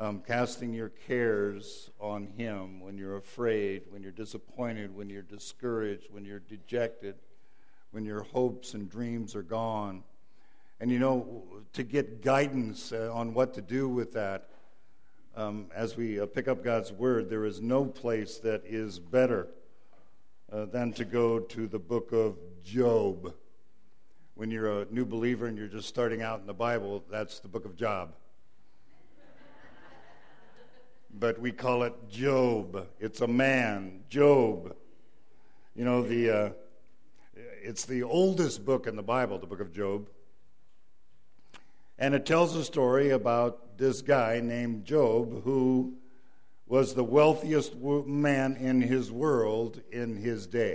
casting your cares on Him when you're afraid, when you're disappointed, when you're discouraged, when you're dejected, when your hopes and dreams are gone. And to get guidance on what to do with that, as we pick up God's Word, there is no place that is better than to go to the book of Job. When you're a new believer and you're just starting out in the Bible, that's the book of Job. But we call it Job. It's a man, Job. It's the oldest book in the Bible, the book of Job. And it tells a story about this guy named Job who was the wealthiest man in his world in his day.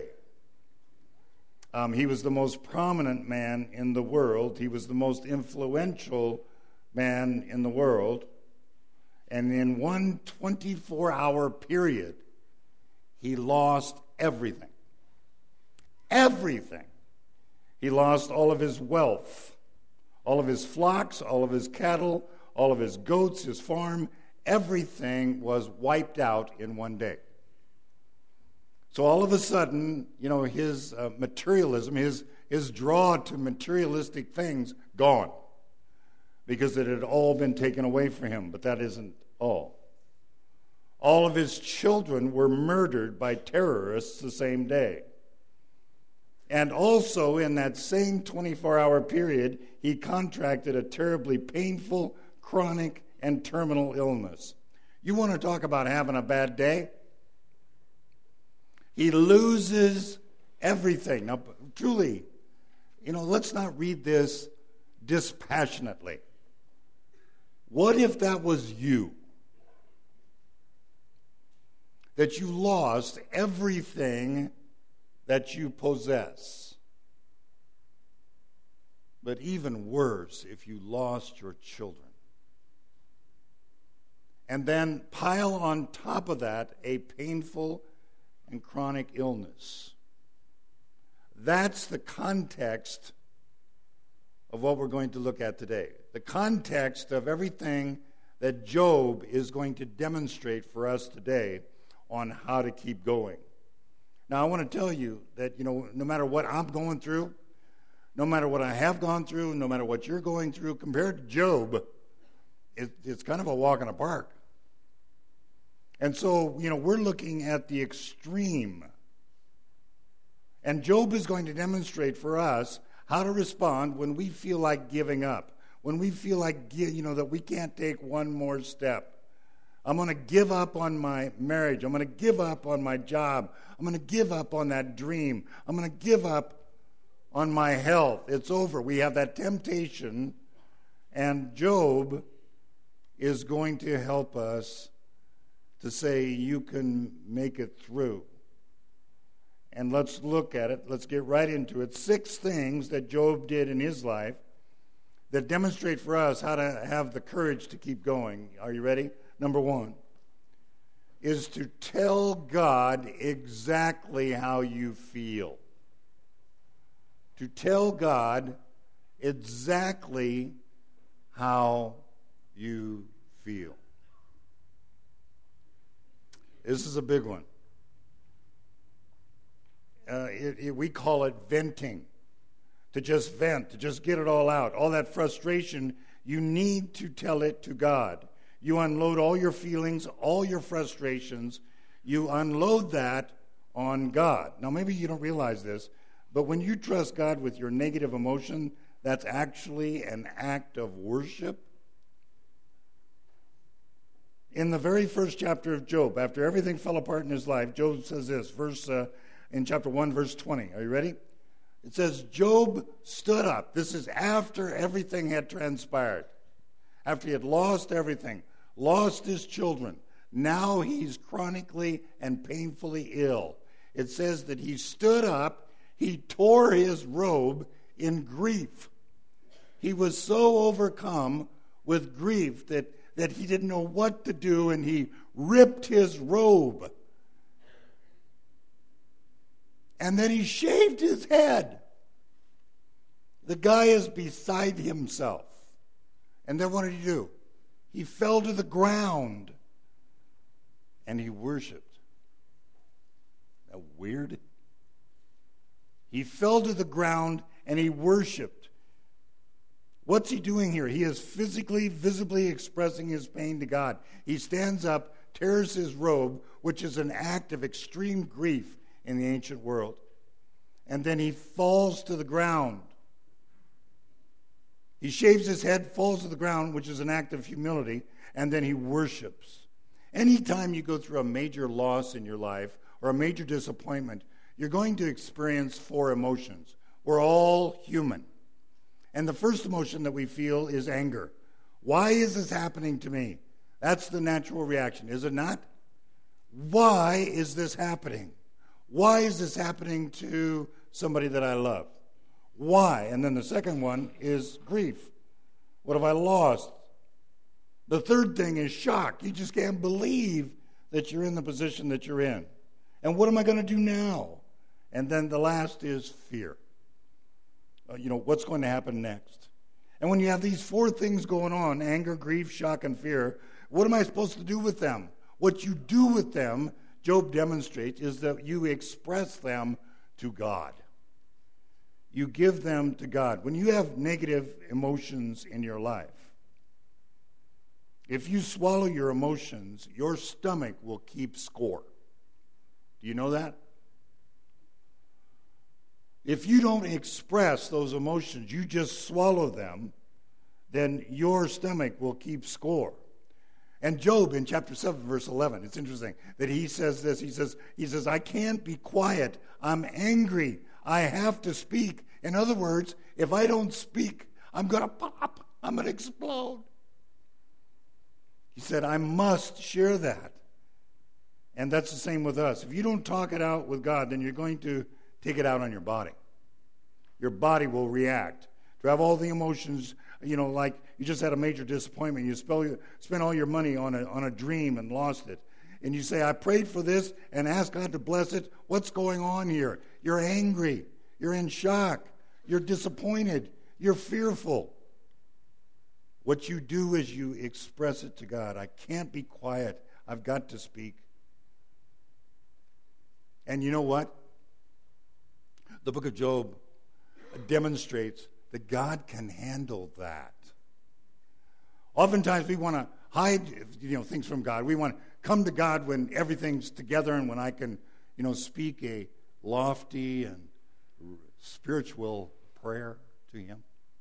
He was the most prominent man in the world. He was the most influential man in the world. And in one 24-hour period, he lost everything. Everything. He lost all of his wealth, all of his flocks, all of his cattle, all of his goats, his farm. Everything was wiped out in one day. So all of a sudden, his materialism, his draw to materialistic things, gone. Because it had all been taken away from him, but that isn't all. All of his children were murdered by terrorists the same day. And also in that same 24-hour period, he contracted a terribly painful, chronic, and terminal illness. You want to talk about having a bad day? He loses everything. Now, truly, let's not read this dispassionately. What if that was you? That you lost everything that you possess. But even worse, if you lost your children. And then pile on top of that a painful and chronic illness. That's the context of what we're going to look at today. The context of everything that Job is going to demonstrate for us today on how to keep going. Now, I want to tell you that, no matter what I'm going through, no matter what I have gone through, no matter what you're going through, compared to Job, it's kind of a walk in the park. And so, we're looking at the extreme. And Job is going to demonstrate for us how to respond when we feel like giving up, when we feel like, that we can't take one more step. I'm going to give up on my marriage. I'm going to give up on my job. I'm going to give up on that dream. I'm going to give up on my health. It's over. We have that temptation, and Job is going to help us to say you can make it through. And let's look at it. Let's get right into it. 6 things that Job did in his life that demonstrate for us how to have the courage to keep going. Are you ready? Number 1 is to tell God exactly how you feel. To tell God exactly how you feel. This is a big one. We call it venting. To just vent, to just get it all out. All that frustration, you need to tell it to God. You unload all your feelings, all your frustrations. You unload that on God. Now, maybe you don't realize this, but when you trust God with your negative emotion, that's actually an act of worship. In the very first chapter of Job, after everything fell apart in his life, Job says this, in chapter 1, verse 20. Are you ready? It says, Job stood up. This is after everything had transpired. After he had lost everything, lost his children. Now he's chronically and painfully ill. It says that he stood up, he tore his robe in grief. He was so overcome with grief that he didn't know what to do, and he ripped his robe. And then he shaved his head. The guy is beside himself. And then what did he do? He fell to the ground and he worshiped. Isn't that weird? He fell to the ground and he worshiped. What's he doing here? He is physically, visibly expressing his pain to God. He stands up, tears his robe, which is an act of extreme grief in the ancient world. And then he falls to the ground. He shaves his head, falls to the ground, which is an act of humility, and then he worships. Anytime you go through a major loss in your life or a major disappointment, you're going to experience 4 emotions. We're all human. And the first emotion that we feel is anger. Why is this happening to me? That's the natural reaction, is it not? Why is this happening? Why is this happening to somebody that I love? Why? And then the second one is grief. What have I lost? The third thing is shock. You just can't believe that you're in the position that you're in. And what am I going to do now? And then the last is fear. What's going to happen next? And when you have these 4 things going on, anger, grief, shock, and fear, what am I supposed to do with them? What you do with them, Job demonstrates, is that you express them to God. You give them to God. When you have negative emotions in your life, if you swallow your emotions, your stomach will keep score. Do you know that? If you don't express those emotions, you just swallow them, then your stomach will keep score. And Job in chapter 7, verse 11, it's interesting that he says this. He says, I can't be quiet. I'm angry. I have to speak. In other words, if I don't speak, I'm going to pop. I'm going to explode. He said, I must share that. And that's the same with us. If you don't talk it out with God, then you're going to take it out on your body. Your body will react. To have all the emotions, like you just had a major disappointment. You spent all your money on a dream and lost it. And you say, I prayed for this and asked God to bless it. What's going on here? You're angry. You're in shock. You're disappointed. You're fearful. What you do is you express it to God. I can't be quiet. I've got to speak. And you know what? The book of Job demonstrates that God can handle that. Oftentimes we want to hide, things from God. We want to come to God when everything's together and when I can, speak a lofty and spiritual prayer to Him.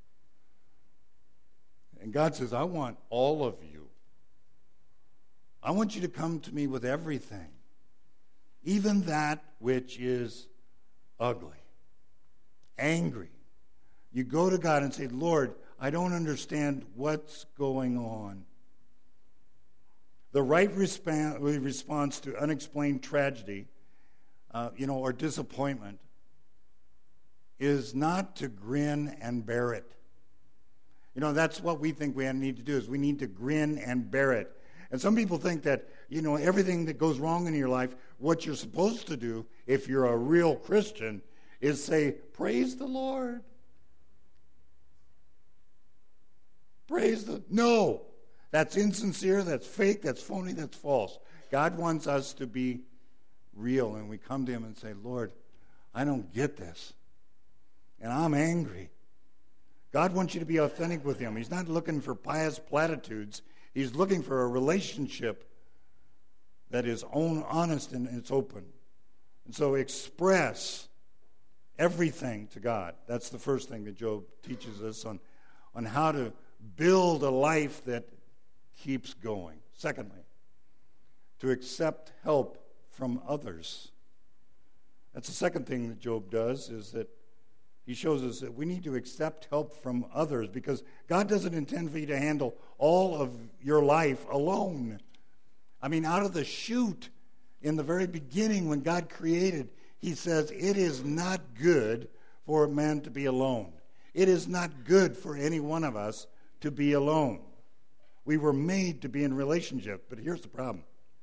And God says, I want all of you. I want you to come to me with everything, even that which is ugly, angry. You go to God and say, Lord, I don't understand what's going on. The right response to unexplained tragedy, or disappointment, is not to grin and bear it. That's what we think we need to do, is we need to grin and bear it. And some people think that, everything that goes wrong in your life, what you're supposed to do, if you're a real Christian, is say, praise the Lord. No, that's insincere, that's fake, that's phony, that's false. God wants us to be real, and we come to Him and say, Lord, I don't get this, and I'm angry. God wants you to be authentic with Him. He's not looking for pious platitudes. He's looking for a relationship that is honest and it's open. And so express everything to God. That's the first thing that Job teaches us on how to build a life that keeps going. Secondly, to accept help from others. That's the second thing that Job does, is that he shows us that we need to accept help from others, because God doesn't intend for you to handle all of your life alone. Out of the chute, in the very beginning when God created, He says, it is not good for man to be alone. It is not good for any one of us to be alone. We were made to be in relationship, but here's the problem.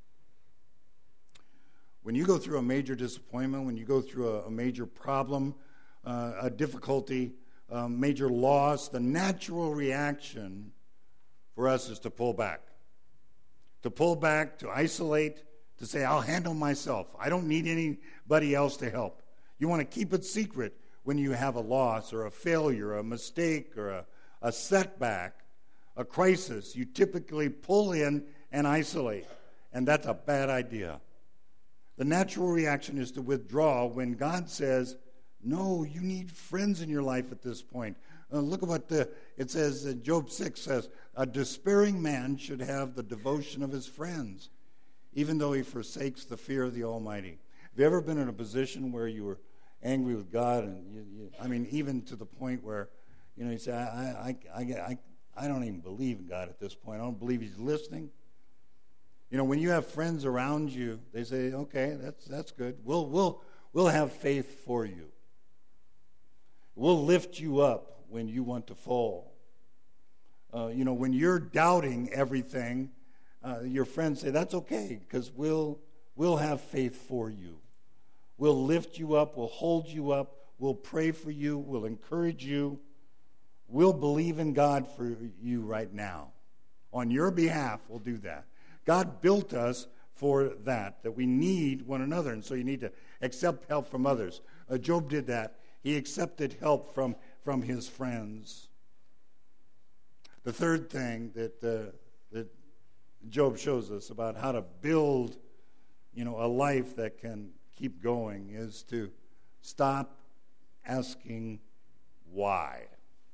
When you go through a major disappointment, when you go through a major problem, a difficulty, major loss, the natural reaction for us is to pull back. To pull back, to isolate, to say, I'll handle myself. I don't need anybody else to help. You want to keep it secret when you have a loss or a failure, a mistake, or a setback, a crisis. You typically pull in and isolate, and that's a bad idea. The natural reaction is to withdraw when God says, no, you need friends in your life at this point. Look at what it says, Job 6 says, a despairing man should have the devotion of his friends, even though he forsakes the fear of the Almighty. Have you ever been in a position where you were angry with God, and even to the point where, you say, I don't even believe in God at this point. I don't believe He's listening. When you have friends around you, they say, okay, that's good. We'll have faith for you. We'll lift you up when you want to fall. When you're doubting everything, your friends say, that's okay, because we'll have faith for you. We'll lift you up, we'll hold you up, we'll pray for you, we'll encourage you. We'll believe in God for you right now. On your behalf, we'll do that. God built us for that we need one another, and so you need to accept help from others. Job did that. He accepted help from his friends. The third thing that Job shows us about how to build, a life that can keep going is to stop asking why.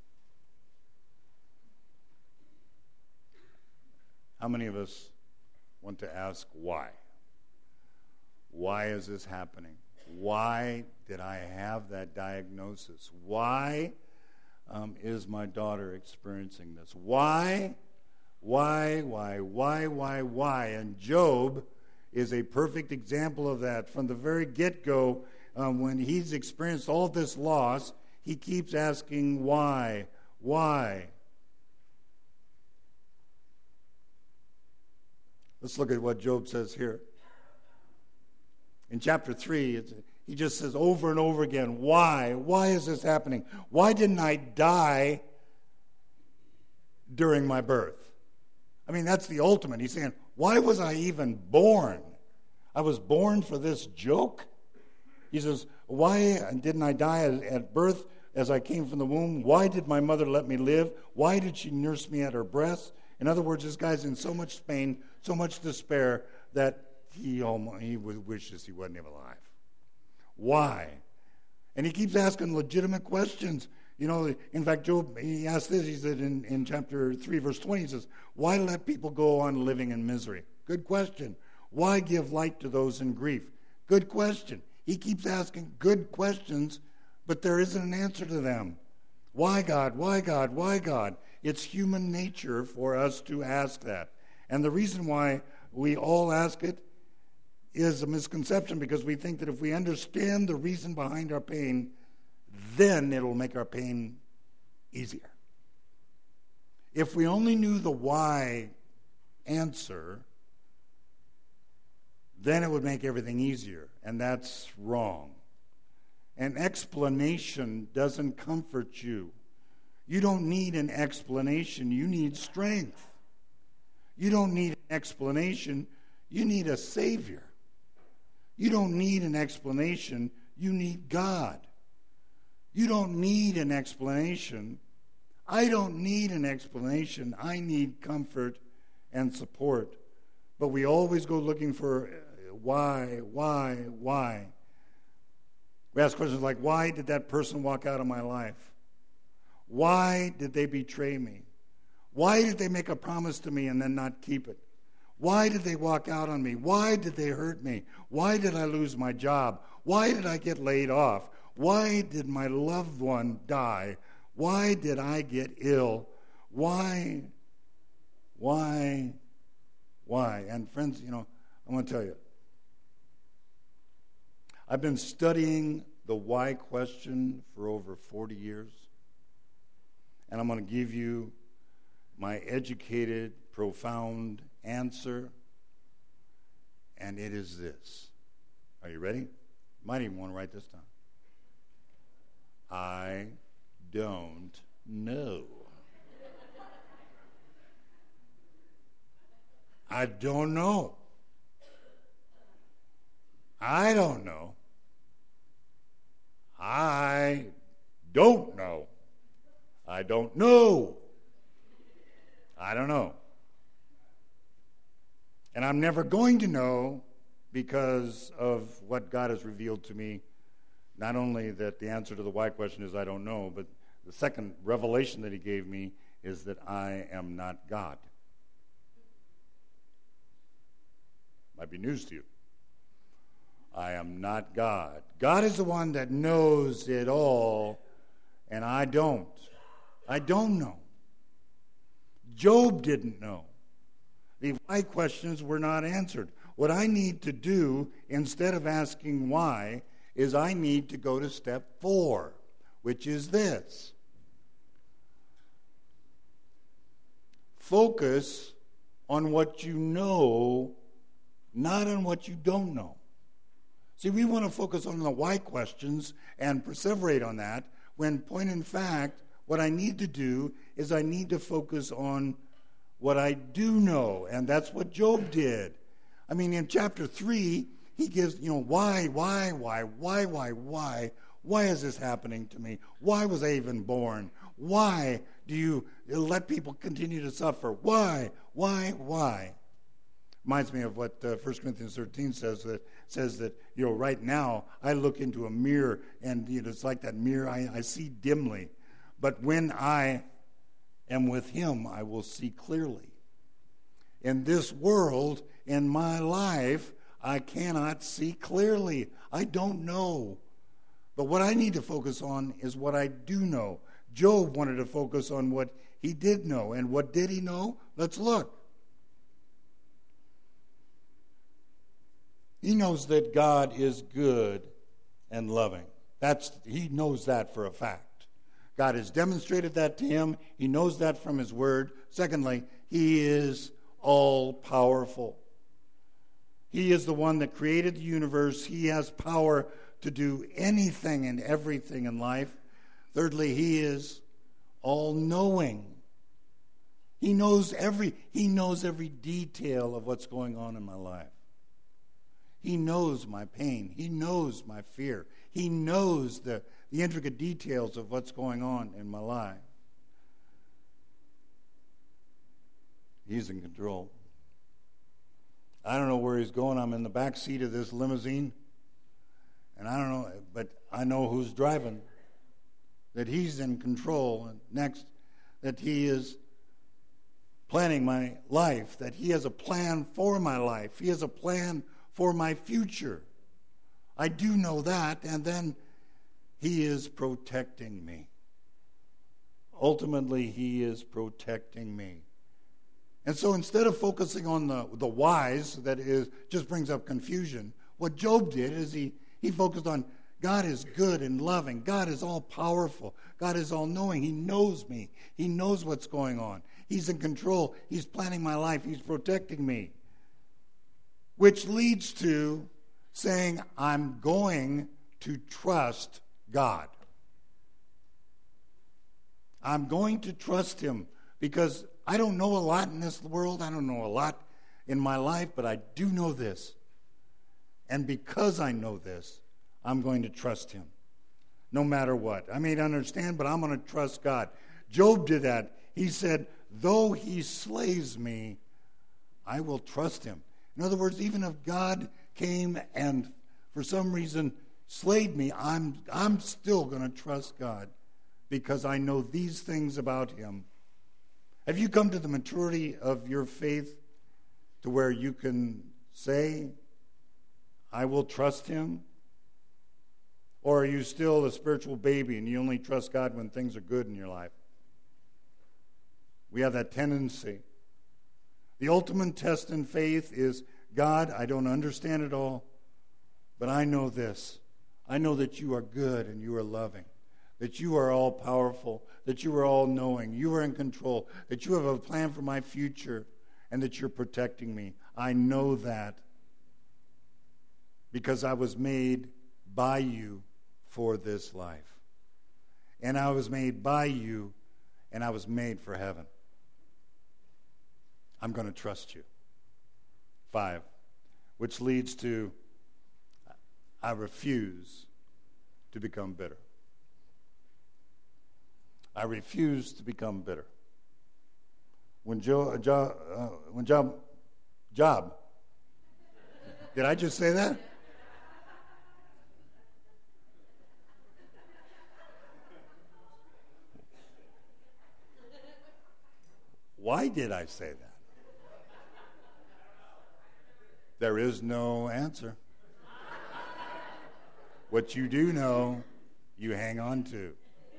How many of us want to ask why? Why is this happening? Why did I have that diagnosis? Why is my daughter experiencing this? Why? And Job is a perfect example of that. From the very get-go, when he's experienced all this loss, he keeps asking why. Let's look at what Job says here. In chapter 3, he just says over and over again, why? Why is this happening? Why didn't I die during my birth? That's the ultimate. He's saying, why was I even born? I was born for this joke? He says, why didn't I die at birth as I came from the womb? Why did my mother let me live? Why did she nurse me at her breast? In other words, this guy's in so much pain, so much despair, that he wishes he wasn't even alive. Why? And he keeps asking legitimate questions. In fact, Job, he asked this, he said in chapter 3, verse 20, he says, why let people go on living in misery? Good question. Why give light to those in grief? Good question. He keeps asking good questions, but there isn't an answer to them. Why God? Why God? Why God? It's human nature for us to ask that. And the reason why we all ask it is a misconception, because we think that if we understand the reason behind our pain, then it'll make our pain easier. If we only knew the why answer, then it would make everything easier, and that's wrong. An explanation doesn't comfort you. You don't need an explanation, you need strength. You don't need an explanation, you need a Savior. You don't need an explanation, you need God. You don't need an explanation. I don't need an explanation. I need comfort and support. But we always go looking for why. We ask questions like, why did that person walk out of my life? Why did they betray me? Why did they make a promise to me and then not keep it? Why did they walk out on me? Why did they hurt me? Why did I lose my job? Why did I get laid off? Why did my loved one die? Why did I get ill? Why? And friends, I want to tell you, I've been studying the why question for over 40 years, and I'm going to give you my educated, profound answer, and it is this. Are you ready? You might even want to write this down. I don't know. I don't know. I don't know. I don't know. I don't know. I don't know. And I'm never going to know because of what God has revealed to me. Not only that the answer to the why question is I don't know, but the second revelation that he gave me is that I am not God. Might be news to you. I am not God. God is the one that knows it all, and I don't. I don't know. Job didn't know. The why questions were not answered. What I need to do, instead of asking why, is I need to go to step 4, which is this. Focus on what you know, not on what you don't know. See, we want to focus on the why questions and perseverate on that, when, point in fact, what I need to do is I need to focus on what I do know, and that's what Job did. I mean, in chapter 3, he gives, why is this happening to me? Why was I even born? Why do you let people continue to suffer? Why? Reminds me of what 1 Corinthians 13 says that right now I look into a mirror and it's like that mirror I see dimly, but when I am with him I will see clearly. In this world, in my life, I cannot see clearly. I don't know. But what I need to focus on is what I do know. Job wanted to focus on what he did know. And what did he know? Let's look. He knows that God is good and loving. He knows that for a fact. God has demonstrated that to him. He knows that from his word. Secondly, he is all-powerful. He is the one that created the universe. He has power to do anything and everything in life. Thirdly, he is all-knowing. He knows every detail of what's going on in my life. He knows my pain. He knows my fear. He knows the intricate details of what's going on in my life. He's in control. I don't know where he's going. I'm in the back seat of this limousine, and I don't know, but I know who's driving, that he's in control. And next, that he is planning my life, that he has a plan for my life. He has a plan for my future. I do know that, and then he is protecting me. Ultimately, he is protecting me. And so instead of focusing on the whys, that is, just brings up confusion, what Job did is he focused on God is good and loving. God is all-powerful. God is all-knowing. He knows me. He knows what's going on. He's in control. He's planning my life. He's protecting me. Which leads to saying, I'm going to trust God. I'm going to trust him because I don't know a lot in this world. I don't know a lot in my life, but I do know this. And because I know this, I'm going to trust him no matter what. I may not understand, but I'm going to trust God. Job did that. He said, though he slays me, I will trust him. In other words, even if God came and for some reason slayed me, I'm still going to trust God because I know these things about him. Have you come to the maturity of your faith to where you can say, I will trust him? Or are you still a spiritual baby and you only trust God when things are good in your life? We have that tendency. The ultimate test in faith is, God, I don't understand it all, but I know this. I know that you are good and you are loving, that you are all-powerful, that you are all-knowing, you are in control, that you have a plan for my future, and that you're protecting me. I know that because I was made by you for this life. And I was made by you, and I was made for heaven. I'm going to trust you. 5, which leads to, I refuse to become bitter. I refuse to become bitter. When Job, did I just say that? Why did I say that? There is no answer. What you do know, you hang on to,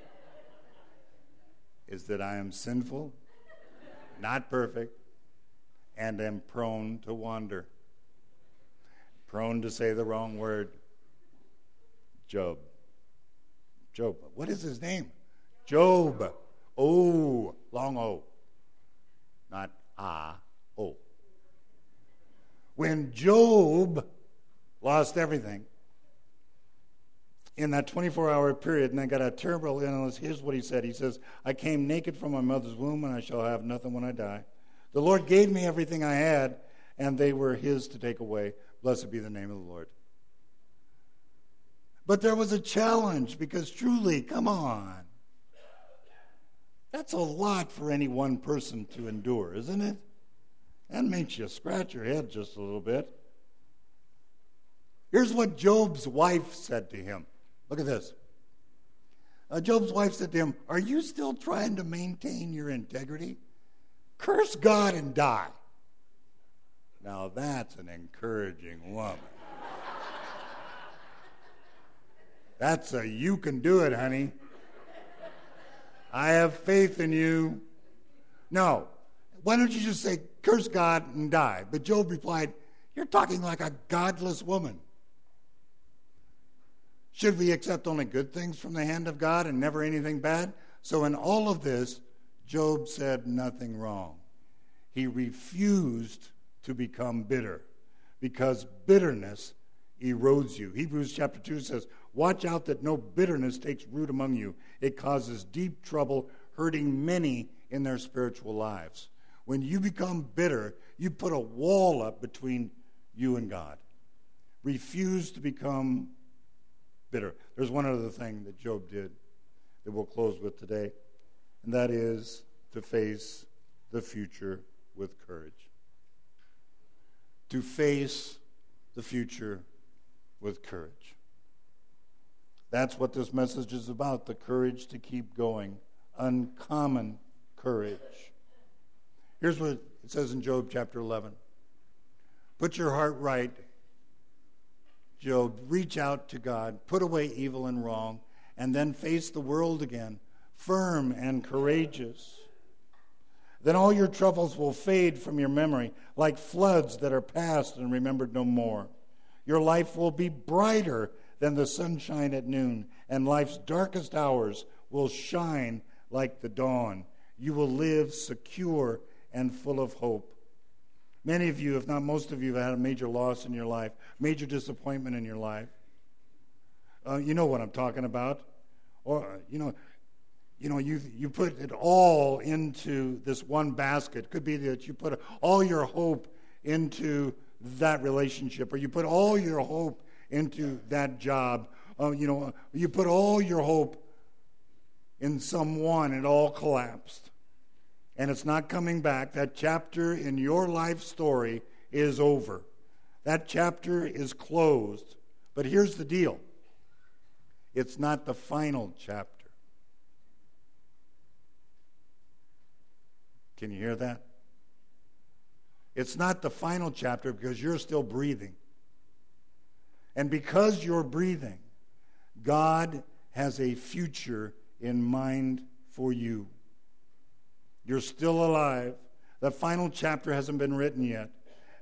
is that I am sinful, not perfect, and am prone to wander, prone to say the wrong word. Job. What is his name? Job. O, long O. Not O. When Job lost everything in that 24-hour period, and I got a terrible illness, here's what he said. He says, I came naked from my mother's womb, and I shall have nothing when I die. The Lord gave me everything I had, and they were his to take away. Blessed be the name of the Lord. But there was a challenge, because truly, come on. That's a lot for any one person to endure, isn't it? That makes you scratch your head just a little bit. Here's what Job's wife said to him. Look at this. Job's wife said to him, are you still trying to maintain your integrity? Curse God and die. Now that's an encouraging woman. That's a you can do it, honey. I have faith in you. No. Why don't you just say, curse God and die? But Job replied, you're talking like a godless woman. Should we accept only good things from the hand of God and never anything bad? So in all of this, Job said nothing wrong. He refused to become bitter because bitterness erodes you. Hebrews chapter 2 says, watch out that no bitterness takes root among you. It causes deep trouble, hurting many in their spiritual lives. When you become bitter, you put a wall up between you and God. Refuse to become bitter. There's one other thing that Job did that we'll close with today, and that is to face the future with courage. To face the future with courage. That's what this message is about, the courage to keep going. Uncommon courage. Here's what it says in Job chapter 11. Put your heart right, Job. Reach out to God. Put away evil and wrong, and then face the world again, firm and courageous. Then all your troubles will fade from your memory like floods that are past and remembered no more. Your life will be brighter than the sunshine at noon, and life's darkest hours will shine like the dawn. You will live secure and full of hope. Many of you, if not most of you, have had a major loss in your life, major disappointment in your life. You know what I'm talking about. Or, you put it all into this one basket. It could be that you put all your hope into that relationship, or you put all your hope into that job. You put all your hope in someone, it all collapsed. And it's not coming back. That chapter in your life story is over. That chapter is closed. But here's the deal. It's not the final chapter. Can you hear that? It's not the final chapter because you're still breathing. And because you're breathing, God has a future in mind for you. You're still alive. The final chapter hasn't been written yet.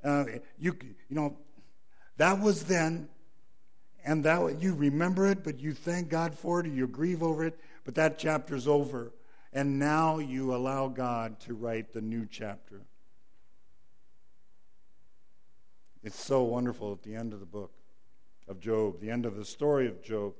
That was then, and that you remember it, but you thank God for it, or you grieve over it, but that chapter's over. And now you allow God to write the new chapter. It's so wonderful at the end of the book of Job, the end of the story of Job.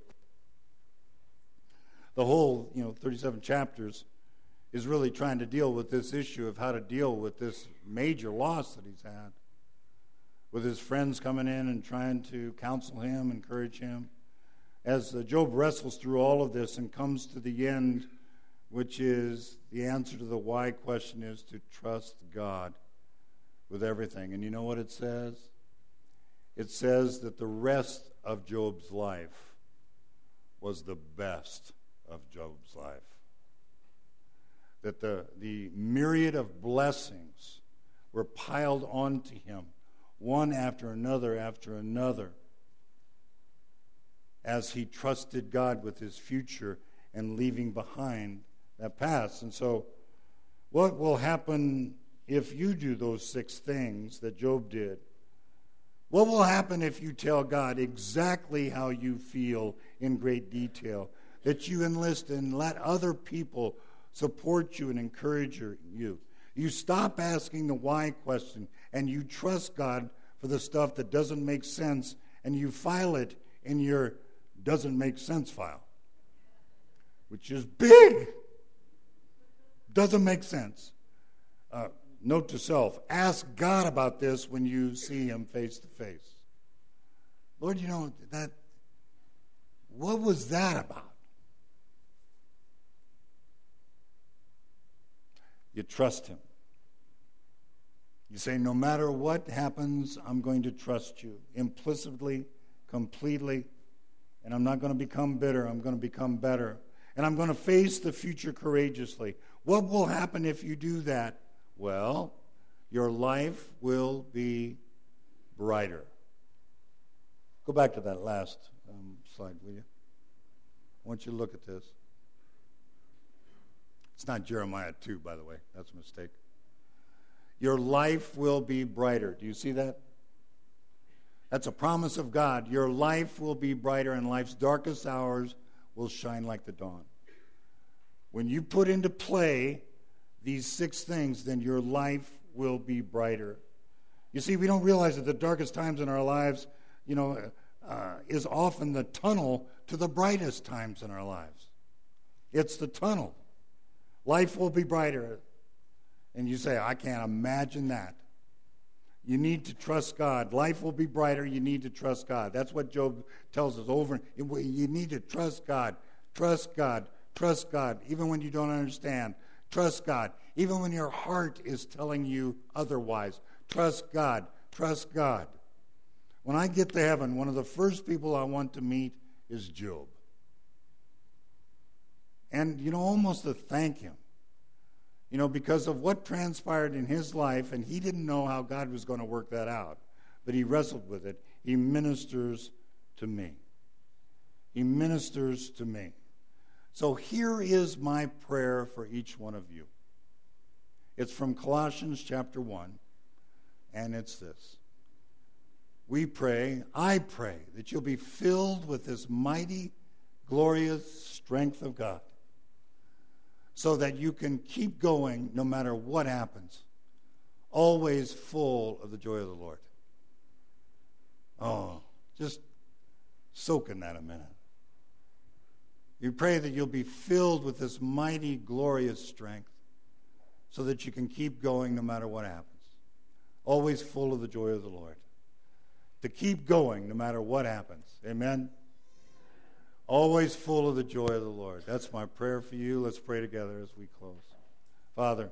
The whole, 37 chapters is really trying to deal with this issue of how to deal with this major loss that he's had. with his friends coming in and trying to counsel him, encourage him. As Job wrestles through all of this and comes to the end, which is the answer to the why question, is to trust God with everything. And you know what it says? It says that the rest of Job's life was the best of Job's life. That the myriad of blessings were piled onto him, one after another, as he trusted God with his future and leaving behind that past. And so, what will happen if you do those 6 things that Job did? What will happen if you tell God exactly how you feel in great detail? That you enlist and let other people support you and encourage you. You stop asking the why question and you trust God for the stuff that doesn't make sense, and you file it in your doesn't make sense file, which is big. Doesn't make sense. Note to self, ask God about this when you see him face to face. Lord, what was that about? You trust him. You say, no matter what happens, I'm going to trust you implicitly, completely, and I'm not going to become bitter. I'm going to become better, and I'm going to face the future courageously. What will happen if you do that? Well, your life will be brighter. Go back to that last slide, will you? I want you to look at this. It's not Jeremiah 2, by the way. That's a mistake. Your life will be brighter. Do you see that? That's a promise of God. Your life will be brighter, and life's darkest hours will shine like the dawn. When you put into play these 6 things, then your life will be brighter. You see, we don't realize that the darkest times in our lives, is often the tunnel to the brightest times in our lives. It's the tunnel. Life will be brighter. And you say, I can't imagine that. You need to trust God. Life will be brighter. You need to trust God. That's what Job tells us over. You need to trust God. Trust God. Trust God. Even when you don't understand. Trust God. Even when your heart is telling you otherwise. Trust God. Trust God. When I get to heaven, one of the first people I want to meet is Job. And, almost to thank him. Because of what transpired in his life, and he didn't know how God was going to work that out, but he wrestled with it. He ministers to me. He ministers to me. So here is my prayer for each one of you. It's from Colossians chapter 1, and it's this. I pray that you'll be filled with this mighty, glorious strength of God, so that you can keep going no matter what happens, always full of the joy of the Lord. Oh, just soak in that a minute. You pray that you'll be filled with this mighty, glorious strength, so that you can keep going no matter what happens, always full of the joy of the Lord. To keep going no matter what happens. Amen? Always full of the joy of the Lord. That's my prayer for you. Let's pray together as we close. Father,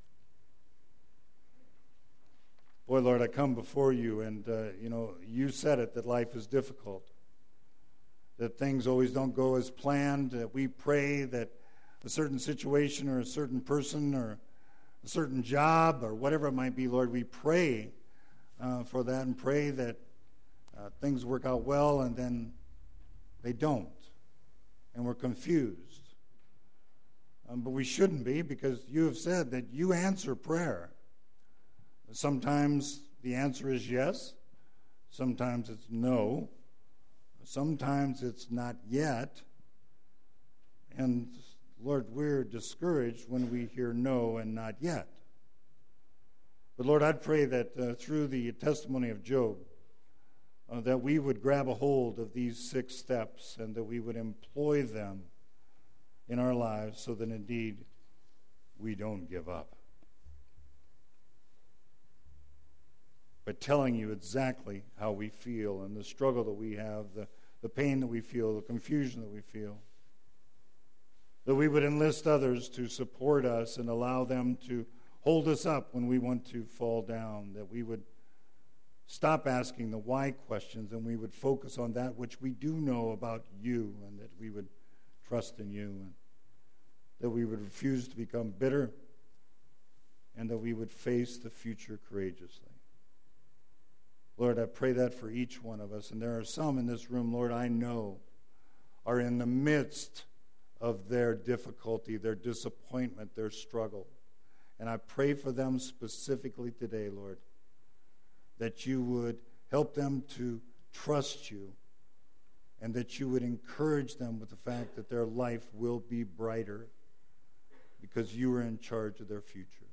boy, Lord, I come before you, and, you said it, that life is difficult, that things always don't go as planned, that we pray that a certain situation or a certain person or a certain job or whatever it might be, Lord, we pray for that and pray that things work out well, and then they don't. And we're confused. But we shouldn't be, because you have said that you answer prayer. Sometimes the answer is yes. Sometimes it's no. Sometimes it's not yet. And, Lord, we're discouraged when we hear no and not yet. But, Lord, I'd pray that through the testimony of Job, that we would grab a hold of these 6 steps and that we would employ them in our lives so that indeed we don't give up. by telling you exactly how we feel and the struggle that we have, the pain that we feel, the confusion that we feel. That we would enlist others to support us and allow them to hold us up when we want to fall down. That we would stop asking the why questions and we would focus on that which we do know about you, and that we would trust in you, and that we would refuse to become bitter, and that we would face the future courageously. Lord, I pray that for each one of us. And there are some in this room, Lord, I know are in the midst of their difficulty, their disappointment, their struggle. And I pray for them specifically today, Lord, that you would help them to trust you, and that you would encourage them with the fact that their life will be brighter because you are in charge of their future.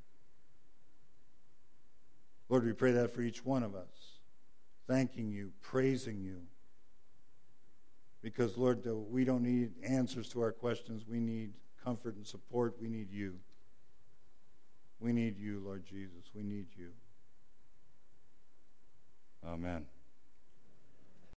Lord, we pray that for each one of us, thanking you, praising you, because, Lord, we don't need answers to our questions. We need comfort and support. We need you. We need you, Lord Jesus. We need you. Amen.